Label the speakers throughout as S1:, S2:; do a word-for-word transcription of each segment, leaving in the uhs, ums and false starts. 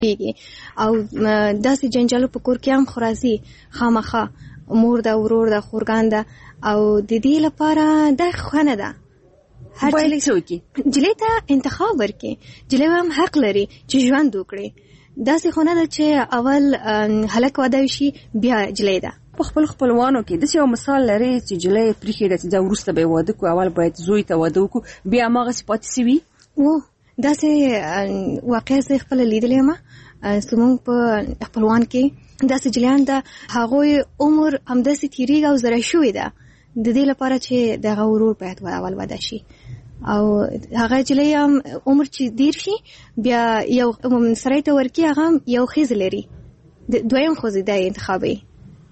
S1: کېږي او داسې جنجالو په کور کې هم خو راځي خامخا مور ده ورور ده خورګان ده او د دې لپاره دا ښه نه ده. هر جلۍ ته انتخاب ورکړي، جلۍ هم حق لري چې ژوند وکړي. داسې خو نه ده چې اول هلک واده شي بیا جلۍ ده.
S2: په خپل خپلوانو کې داسې یو مثال لري چې جلۍ پرېښې ده چې دا وروسته به یې واده کړو، اول باید زوی ته واده وکړو، بیا هماغسې پاتې سوي
S1: و. داسې واقع زه خپله لیدلې یم زموږ په خپلوان کې داسې جلیان ده هغوی عمر همداسې تېرېږي او زره شوې ده د دې لپاره چې دغه ورور باید اول واده شي او هغه جلی هم عمر چې دیر شي بیا یو سړی ته ورکړي هغه هم یو ښځه لري دویم ښځې دا انتخابوي.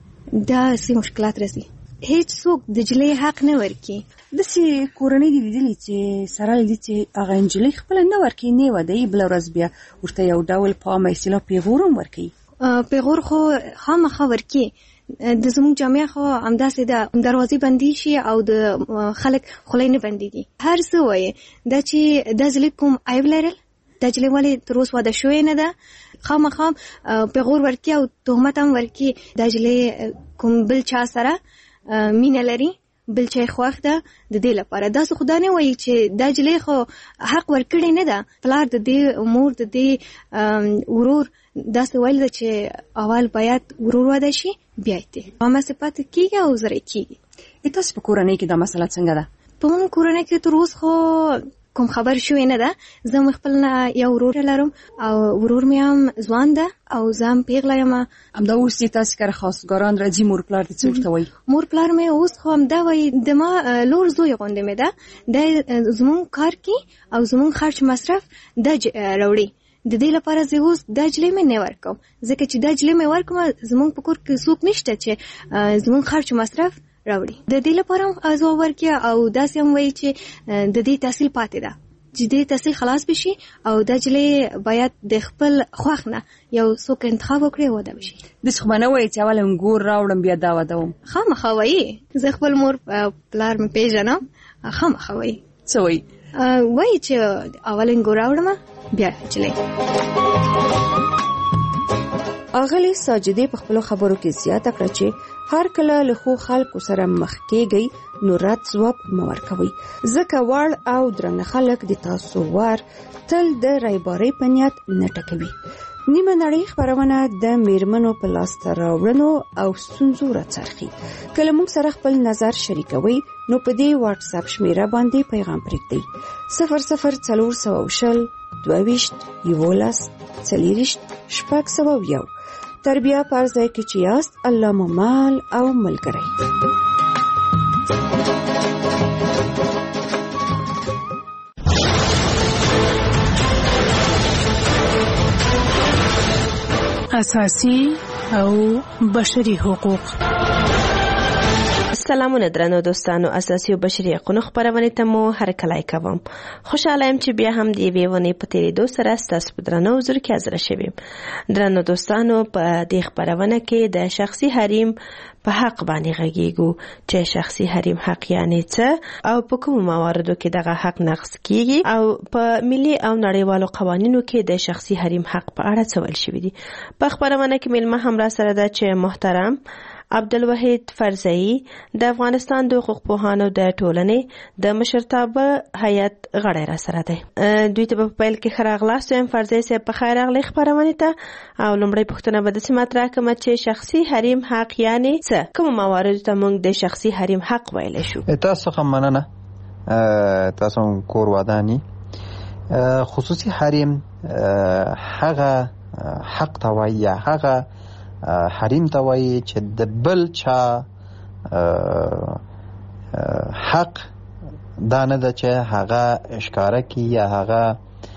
S1: داسې مشکلات راځي هیڅ څوک د جلی حق نه ورکړي.
S2: داسې کورنۍ دي لیدلي چې سره لیدي چې هغه نجلۍ خپله نه ورکوي نه واده بله ورځ بیا ورته یو ډول په عامه اصطلاح پیغور هم ورکوي.
S1: پیغور خو خامخا ورکړي. د زموږ جامعه خو همداسې ده دروازې بندي شي او د خلک خولۍ نه بندېږي. هر څه وایي دا چې دا جلۍ کوم عیب لرل، دا جلۍ ولې تر اوسه واده شوې نه ده، خامخا پیغور ورکړي او تهمت هم ورکړي دا جلۍ کوم بل چا سره مینه لري، بل چا خوښ ده. د دې لپاره داسې خو دا نه وایي چې دا جلۍ خو حق ورکړی نه ده، پلار د دې مور د دې ورور داسې ویل ده چې اول باید ورور واده شي بیا یې هماسې پاتې کېږي او زره کېږي.
S2: تاسو په کورنۍ کې دا مسله څنګه ده؟
S1: په موږ کورنۍ کې تر اوسه خو کوم خبر شوی نه ده. زه مې خپل یو ورور لرم او ورور مې هم ځوان ده او زه هم پیغله یم.
S2: همدا اوس چې تاسو کره خواستګاران راځي مور پلار دې څه ورته وایي؟
S1: مور پلار مې اوس خو همدا وایي د ما لور زوی غوندې مې ده، دا زموږ کار کې او زموږ خرچ مصرف دا راوړي. د دې لپاره زه اوس دا جلۍ مې نه ورکوم ځکه چې دا جلۍ مې ورکوم زموږ په کور کې څوک نشته چې زموږ خرچ مصرف راوړي. د دې لپاره هم ځواب ورکړي او داسې هم وایي چې د دې تحصیل پاتې ده چې دې تحصیل خلاص بشي او دا جلۍ باید د خپل خوښ نه یو څوک انتخاب وکړي او واده وشي.
S2: داسې خو به نه وایي چې اول انګور راوړم بیا دا واده وم؟
S1: خامخا وایي. زه خپل مور پلار مې پیژنم، خامخا وایي.
S2: څه وایي؟
S1: وایي چې اول انګور راوړم بیا جلۍ.
S2: اغلې ساجدې په خپلو خبرو کې زیاته کړه چې هر کله له ښو خلکو سره مخ کېږئ نو رد ځواب مه ورکوئ ځکه وړ او درانه خلک د تاسو ور تل د رایبارۍ په نیت نه ټکوي. نیمه نړۍ خپرونه د میرمنو په لاسته راوړنو او ستونزو راڅرخي. کله موږ سره خپل نظر شریکوئ نو په دې واتس اپ شمیره باندې پیغام پرېږدئ صفر صفر څلور سوه شل دوه ویشت یولس څلېرویشت شپږ سوه یو. تر بیا په هر ځای کې چې یاست الله مو مال او ملګری.
S3: اساسي او بشري حقوق.
S4: سلامونه درنو دوستانو، اساسي او بشري حقوقو خبرونه ته مو هرکلی کوم. خوشاله یم چې بیا هم دی ویونه په تیریدو سره ستاسو په درنو حضور کې حاضر شوم. درنو دوستانو، په دې خبرونه کې د شخصي حریم په حق باندې غږیږو چې شخصي حریم حق یعنی څه او په کوم مواردو کې دغه حق نقض کیږي او په ملي او نړیوالو قوانینو کې د شخصي حریم حق په اړه څه ویل شوی دی. په خبرونه کې ملما هم را سره ده چې محترم عبدالوحید فرزئی د افغانستان د حقوق پوهانو د ټولنې د مشرتابه هیئت غړی را سره دی. دوی ته په پیل کې ښه راغلاست وایم. فرزئی صاحب په خیر راغلی خپرونې ته. او لومړی پوښتنه به داسې مطرح کړم چې شخصي حریم حق یعنې څه؟ کومو مواردو ته موږ د شخصي حریم حق ویلی شو؟
S5: تاسو څخه مننه. تاسو هم کور وداني. خصوصي حریم هغه حق ته وایي یا هغه حریم ته وایي چې د بل چا حق دا نه ده چې هغه اشکاره کی یا هغه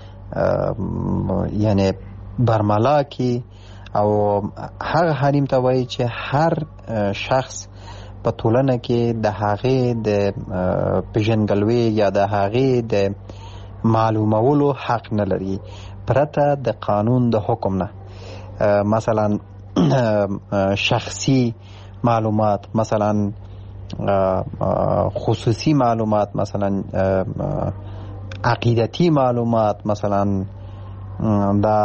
S5: یعنی برملا کی، او هغه حریم ته وایي چې هر شخص په ټولنه کې د هغې د پیژندګلوۍ یا د هغې د معلومولو حق نه لري پرته د قانون د حکم نه. مثلا شخصی معلومات، مثلا خصوصی معلومات، مثلا عقیدتی معلومات، مثلا دا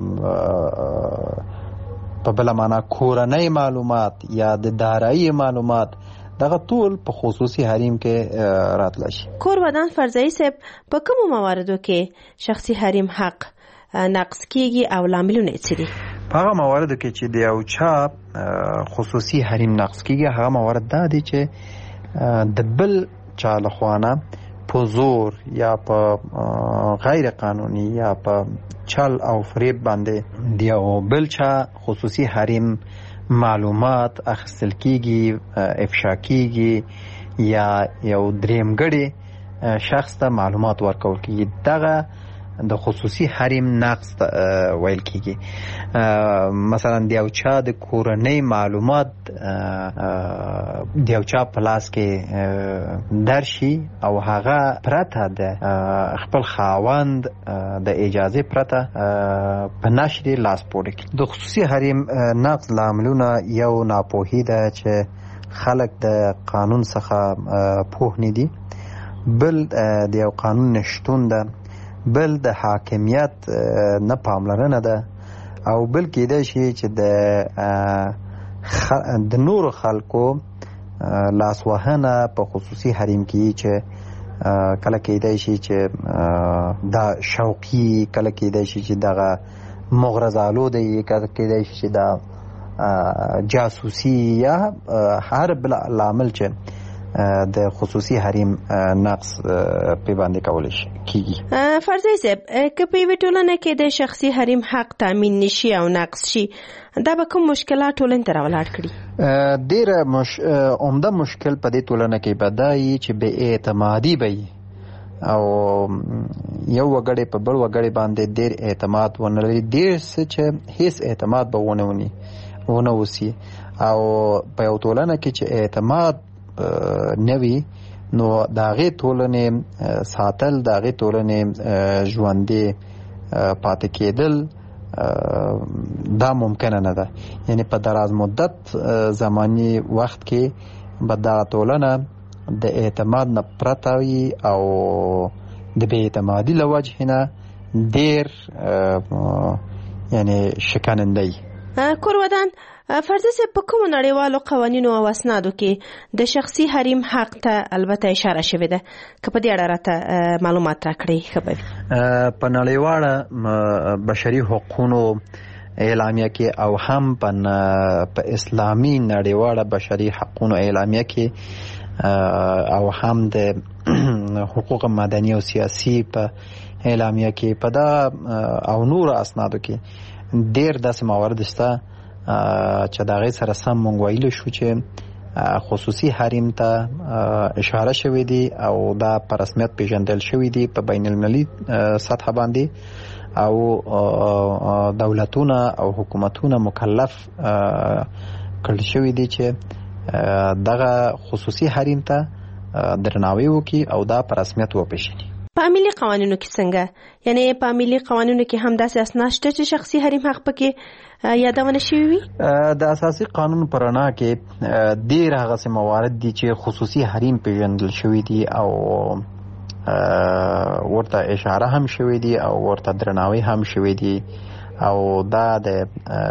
S5: په بله معنا کورنۍ معلومات یا د دارایی معلومات دغه ټول په خصوصي حریم کې راتلی شي.
S4: کور ودان فرضیي صاحب په کومو مواردو کې شخصي حریم حق نقض کیږي او لاملونه یې څه دي؟
S5: په هغه مواردو کې چې د یو چا خصوصي حریم نقض کیږي هغه موارد دا دي چې د بل چا لخوا نه په زور یا په غیر قانوني یا په چل او فریب باندې د یو بل چا خصوصي حریم معلومات اخیستل کیږي، افشا کیږي یا یو دریمګړی شخص ته معلومات ورکول کیږي. دغه د خصوصي حریم نقض ویل کیږي. مثلا د یو چا د کورنۍ معلومات د یو چا په لاس کې درشي او هغه پرته د خپل خاوند د اجازه پرته په نشر لاس پورې کړي. د خصوصي حریم نقض لاملونه یو ناپوهي ده چې خلک د قانون څخه پوه نه دي، بل د یو قانون نشتون ده، بل د حاکمیت نه پاملرنه ده، او بل کېدای شي چې د د نورو خلکو لاسوهنه په خصوصي حریم کې چې کله کېدای شي چې دا شوقي، کله کېدای شي چې دغه مغرض آلوده وي، کله کېدای شي چې دا جاسوسي یا هر بل لامل چې د خصوصي حریم نقض په باندې کول شي کیږي.
S4: فرضي صاحب که په یوه ټولنه کې د شخصي حریم حق تامین نشي او نقض شي، دا به کوم مشکلات ټولنې ته راولاړ کړي؟
S5: ډېره مش... عمده مشکل په دې ټولنه کې به دا وي چې بې اعتمادي به وي او یو وګړی په بل وګړی باندې ډېر اعتماد ونه لري، ډېر څه چې هیڅ اعتماد به ونه ونی ونه وسي. او په یو ټولنه کې چې اعتماد نوی نو د هغې ټولنې ساتل، د هغې ټولنې ژوندې پاتې کېدل دا ممکنه نه ده. یعنی په دراز مدت زمانی وخت کې به دا ټولنه د اعتماد نه پرته وي او د بې اعتمادي له وجې نه ډېر یعنی شکننده وي.
S4: کور ودان فرضي صاحب په کومو نړیوالو قوانینو او اسنادو کې د شخصي حریم حق ته البته اشاره شوې ده؟ که په دې اړه راته معلومات راکړئ ښه به وي.
S5: په نړیواله بشري حقوقو اعلامیه کې او هم په اسلامي نړیواله بشري حقوقو اعلامیه کې او هم د حقوق مدني او سیاسي په اعلامیه کې په دا او نور اسنادو کې ډېر داسې موارد شته چې د هغې سره سم مونږ ویلی شو چې خصوصي حریم ته اشاره شوې دي او دا په رسمیت پیژندل شوي دي په بین المللي سطحه باندې، او دولتونه او حکومتونه مکلف کړل شوي دي چې دغه خصوصي حریم ته درناوی وکړي او دا په رسمیت وپېژني.
S4: په ملي قوانینو کې څنګه؟ یعنی په ملي قوانینو کې هم داسې اسناد شته چې شخصي حریم حق پکې یادونه شوي وي؟
S5: د اساسي قانون په رڼا کې ډېر هغسې موارد دي چې خصوصي حریم پیژندل شوي دي او ورته اشاره هم شوي دي او ورته درناوی هم شوي دي، او دا د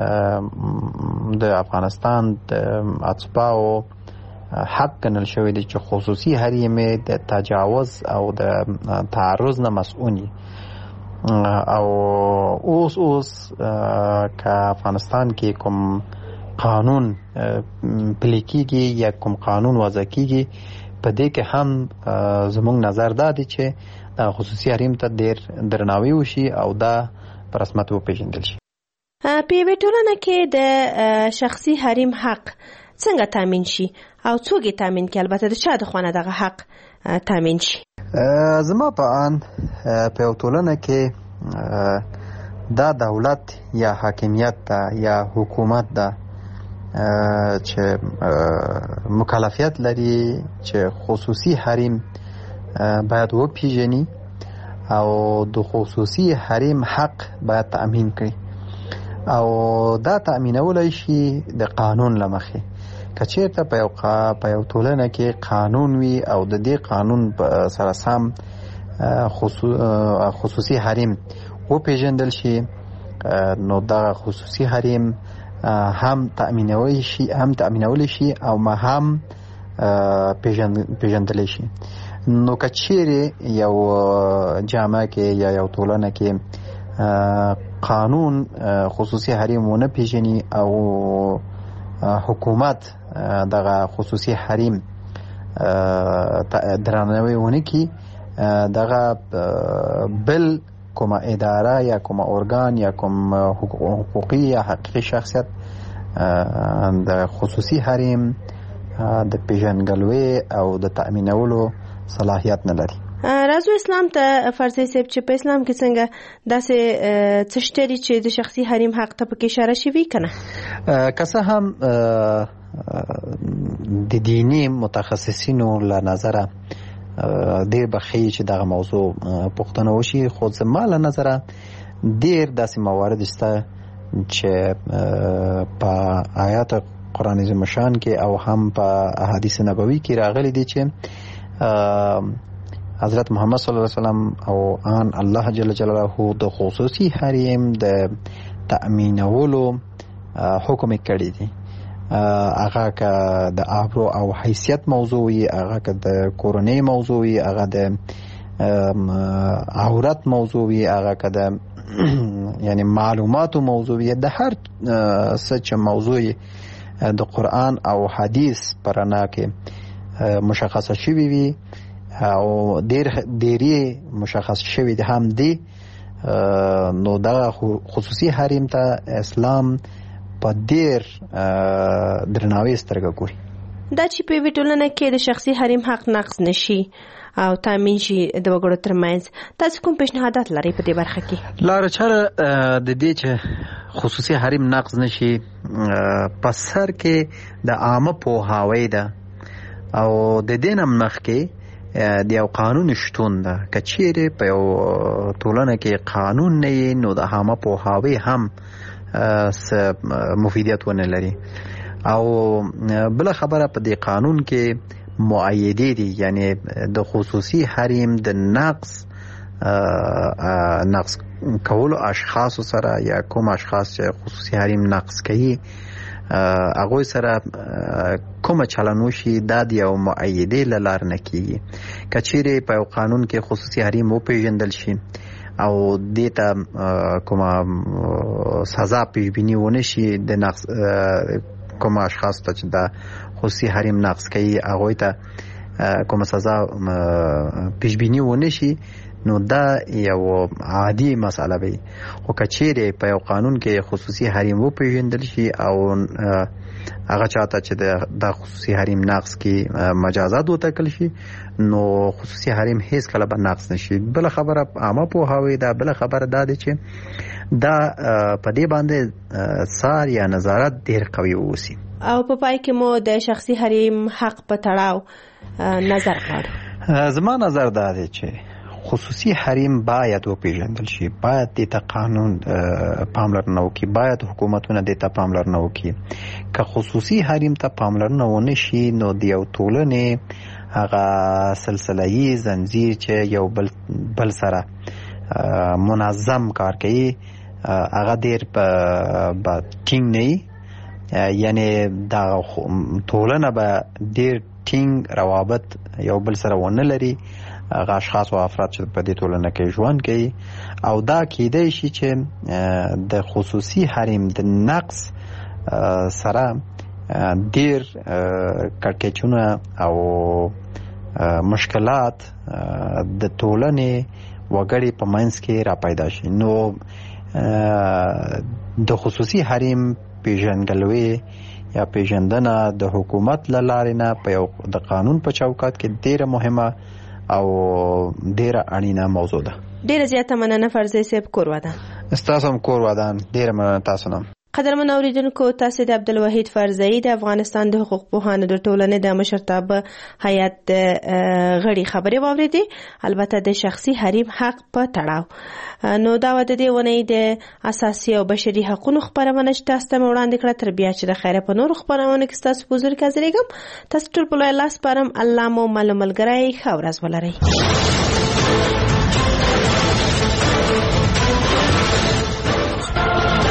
S5: د افغانستان د اتباعو حق ګڼل شوی دی چې خصوصي حریم د تجاوز او د تعرض نه مسئول وي. او اوس اوس که افغانستان کې کوم قانون پلی کیږي یا کوم قانون وضع کیږي، په دې کې هم زموږ نظر دا دی چې د خصوصي حریم ته ډېر درناوی وشي او دا په رسمیت وپېژندل شي.
S4: په یوې ټولنه کې د شخصي حریم حق څنګه تامین شي او څوک یې تامین کوي؟ البته د چا د خوا نه دغه حق تامین شي؟
S5: زما په ان په یو ټولنه کې دا دولت یا حاکمیت ده یا حکومت ده چې مکلفیت لري چې خصوصي حریم باید وپیژني او د خصوصي حریم حق باید تأمین کړي، او دا تأمینولی شي د قانون له مخې. که چېرته په یو په یو ټولنه کې قانون وي او د دې قانون سره سم خصوصي حریم وپېژندل شي نو دغه خصوصي حریم هم تأمینولی شي هم تأمینولی شي او ما هم پیژندلی شي. نو که چیرې یو جامعه کې یا یو ټولنه کې قانون خصوصي حریم ونه پیژني او حکومت دغه خصوصي حریم درناوی ونه کړي، دغه بل کومه اداره یا کومه ارګان یا کوم حقوقي یا حقیقي شخصیت د خصوصي حریم د پیژنګلوي او د تأمینولو صلاحیت نه لري.
S4: راځو اسلام ته فرضي صاحب چې په اسلام کې څنګه داسې څه شته چې د شخصي حریم حق ته پکې اشاره شوي کنه؟
S5: که څه هم د دیني متخصصینو له نظره ډېر به ښیي چې دغه موضوع پوښتنه وشي، خو زما له نظره ډېر داسې موارد شته چې په آیات قرآن عظیم شان کې او هم په احادیث نبوي کې راغلي دي چې حضرت محمد صلی الله علیه وسلم او ان الله جل جلاله د خصوصي حریم د تأمینولو حکم کړی دی. هغه که د آبرو او حیثیت موضوعي، هغه که د کورنۍ موضوعي، هغه د عورت موضوعي، هغه که د یعنی معلوماتو موضوعي، د هر څه چې موضوعي د قرآن او حدیث په رڼا کې مشخصه شوي وي او ډېر ډېری مشخص شوي دي هم دي، نو دغه خصوصي حریم ته اسلام په ډېر درناوي سترګه ګوري.
S4: دا چې په یوې ټولنه کې د شخصي حریم حق نقض نشي او تامین شي د وګړو ترمنځ، تاسو کوم پیشنهادات لرئ په دې برخه کې؟
S5: لاره چاره د دې چې خصوصي حریم نقض نشي په سر کې د عامه پوهاوی ده او د دې نه مخکې د یو قانون شتون ده. که چیرې په یو ټولنه کې قانون نه وي نو د عامه پوهاوی هم مفیدیت ونه لري. او بل خبره په دې قانون کې معایدې دي، یعنی د خصوصي حریم د نقص نقص کولو اشخاص سره یا کوم اشخاص چې خصوصي حریم نقص کوي هغه سره کوم چلنوشي د یو معایدې لار نه کیږي. کچېره په یو قانون کې خصوصي حریم و پیژندل شي او دیتا کومه سزا پیشبینی ونه شي د نقص کوم اشخاص ته چې د خصوصي حریم نقص کوي هغه ته کومه سزا پیشبینی ونه شي، نو دا یو عادي مسئله وي. خو کچېره په یو قانون کې خصوصي حریم و پیژندل شي او هغه چاته چې د خصوصي حریم نقص کی مجازات وټاکل شي نو خصوصي حریم هیڅ کله به نقص نشي. بل خبره عامه پوهاوی دا، بل خبره دا دی چې دا په دې باندې څار یا نظارت ډیر قوي ووسی.
S4: او په پای کې مو د شخصي حریم حق په تړاو نظر غواړم.
S5: زما نظر دا دی چې خصوصي حریم باید وپیژندل شي، باید د ته قانون پاملرنه وکړي، باید حکومتونه د ته پاملرنه وکړي. که خصوصي حریم ته پاملرنه ونه شي نو د یو ټولنې هغه سلسله‌ای زنجیر چې یو بل بل سره منظم کار کوي هغه ډیر په ټینګ نه، یعنی دا ټولنه به ډیر ټینګ روابط یو بل سره ونه لري، هغه اشخاص او افراد چې په دې ټولنه کې ژوند کوي. او دا کېدای شي چې د خصوصي حریم د نقص سره ډیر کړکېچونه او مشکلات د ټولنې وګړي په منځ کې را پیدا شي. نو د خصوصي حریم پیژندګلوي یا پیژندنه د حکومت له لارې نه په یو د قانون په چوکاټ کې ډیره مهمه او ډیره اړینه موضوع ده.
S4: ډیره زیاته مننه فرضي صاحب، کور ودان.
S5: ستاسو هم کور ودان. ډیره مننه تاسو نه.
S4: قدرمن اوریدونکو، تاسو د عبدالوحید فرزئی د افغانستان د حقوق پوهانو د ټولنې د مشرتابه هیئت غړي خبرې واوریدې، البته د شخصي حریم حق په تړاو. نو دا د دې ونې د اساسي او بشري حقوقو خبرونه چې تاسو ته وړاندې کړه، تر بیا چې د خیره په نور خبرونه کې تاسو په حضور کې حاضرېږم. تاسو ټول په الله سپارم. الله مو مل ملګری ښه ورځ ولرئ.